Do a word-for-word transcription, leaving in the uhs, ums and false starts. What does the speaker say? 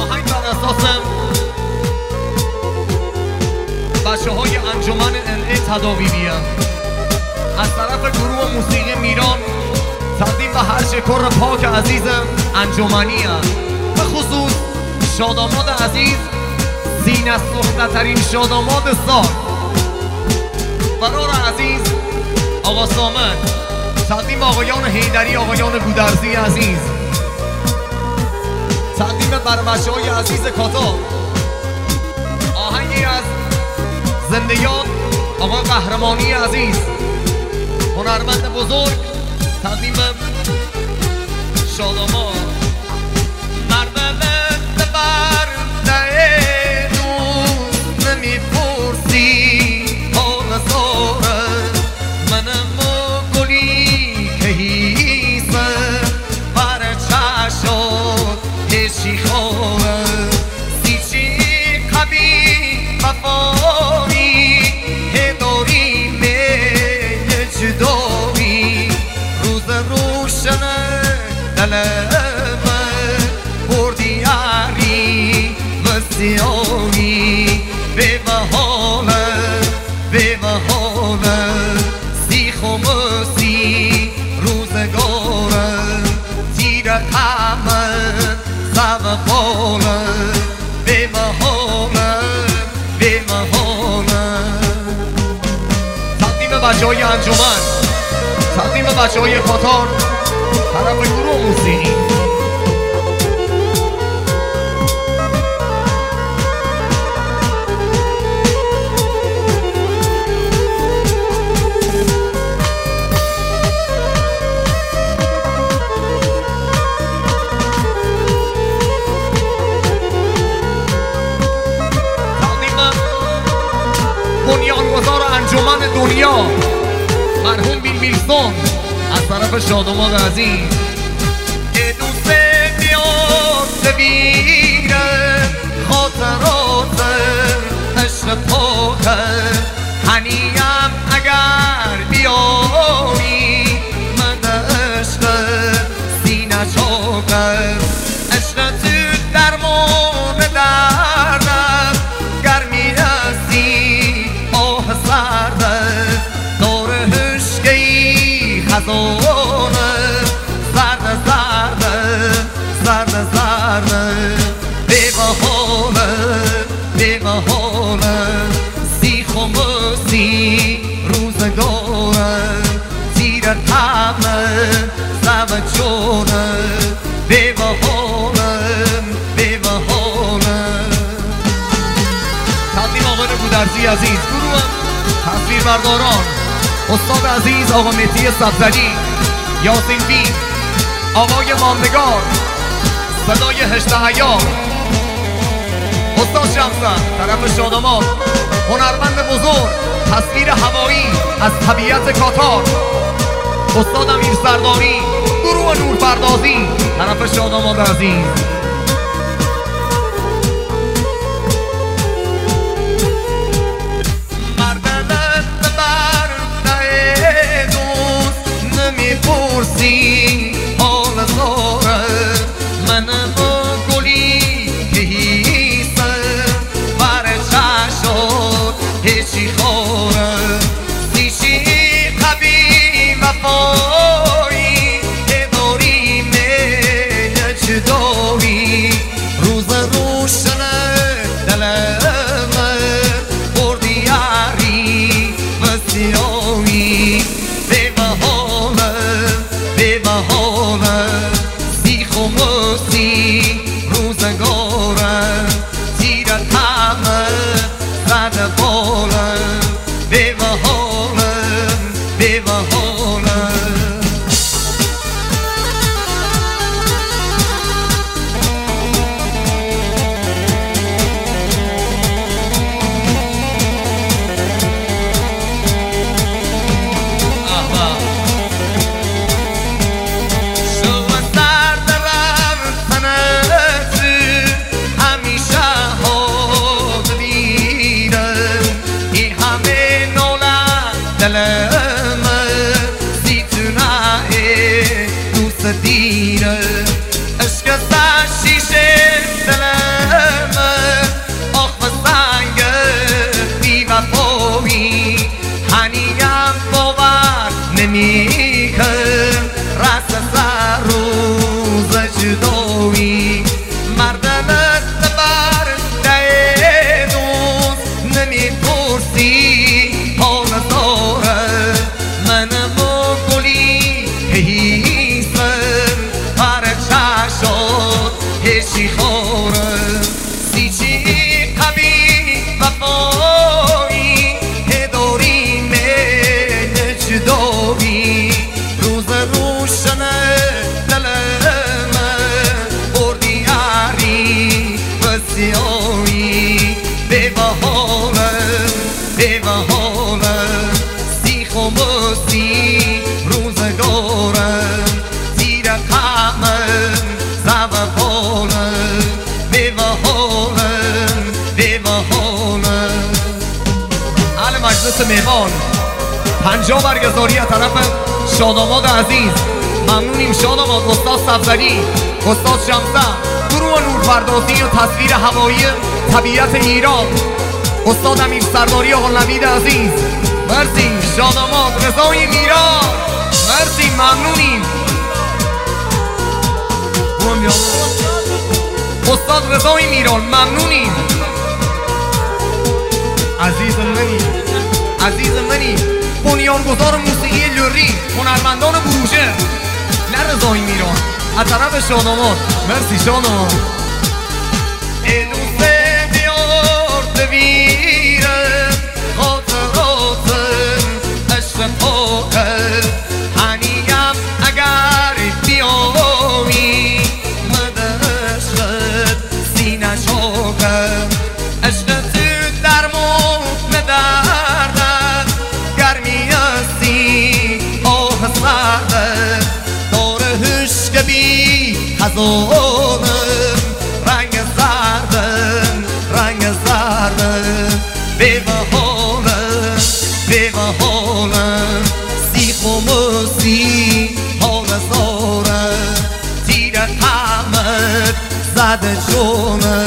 آهنگ بر اساس بچه های انجمن ال ای تداویبیه از طرف گروه موسیقی میران تقدیم به هر شکر پاک عزیز انجمنیه، به خصوص شاداماد عزیز زین سخنترین شاداماد سال برار عزیز آقا سامن، تقدیم به آقایان حیدری، آقایان گودرزی عزیز، تقدیم بر بچه های عزیز کاتا آهنگی از زندگیان آقا قهرمانی عزیز هنرمند بزرگ، تقدیم شاداماد. مردمت بر ده دوست نمیپرسی حال زاره منم و گلی که هیسه بر چشات هیچی خوره سیچی قبی وفایی هداری میل جدایی روز روشنه دلمه بردی یاری و سیانی به محاله به محاله سیخ و مسی روزگاره تیر همه زم باله به محاله به محاله. تقدیم بچه های انجمن، تقدیم بچه های کاتار طرف گروه موسیقی. بنیانگذار انجمن دنیا مرحوم بیل میلسون از طرف شاداماد عزیز که دوست بیاد ببینه خاطرات عشق پاکه هنیم اگر بیایی من عشق سینه چاکه عشق تو درمان دردم گرمی هستی آه سرده داره هشگی خزانه زرده زرده زرده زرده به محاله به محاله سیخ و مسی روزگاره زیر همه زم جونه به محاله به محاله. تقدیم آقای گودرزی عزیز، گروه تصویر برداران استاد عزیز آقا مهدی سبزلی، یاسین بی، آقای ماندگار، صدای هشته عیار، استاد شمسن طرف شاداماد، هنرمند بزرگ تصویر هوایی از طبیعت کاتار، استاد امیر سرداری، گروه نورپردازی طرف شاداماد عزیز. میپرسی حال زاره منم و گلی که هیسه بر چشات هیچی خوره سیشی قبی وفایی هداری میل جدایی روز روشنه دلمه بردی یاری و سیایی به محاله به محاله سیخ و مسی روزگاره تیرت همه زد باله به محاله به محاله. جدایی مردمت بر ده دوست نمیپرسی حال داره منم و گلی هیسر پر چشات هشی خوره سیچی قبی وفایی هداری من جدایی روز روشنه دلمه بردی عری و سیایی به بحالم به بحالم سیخ و مسی روزگارم زیر قمم زب بالم به بحالم به بحالم. اهل مجلس مهمان پنجاه برگزاری از طرف شاداماد عزیز ممنونیم. شاداماد استاد سبزلی، استاد شمسه، گروه نورپردازی و تصویر هوایی طبیعت ایران، استاد امیر سرداری آقا نوید عزیز مرسی. شاداماد رضای میران مرسی ممنونیم. استاد رضای میران ممنونیم. عزیز منی عزیز منی بنیانگذار موسیقی لری هنرمندان بروژه نه رضای میران از طرف شاداماد مرسی شاداماد. ای دوست بیار دویرم خاطراتم عشق پاکم هنیم اگر بیایی مده عشقت سینه چاکم عشق تو درمون ندردم گرمی هستی آه سردم داره هشک بی خزانم رنگ زردم رنگ زردم به بحالم به بحالم سیخ و مسی حال زارم تیر قمت زده جونم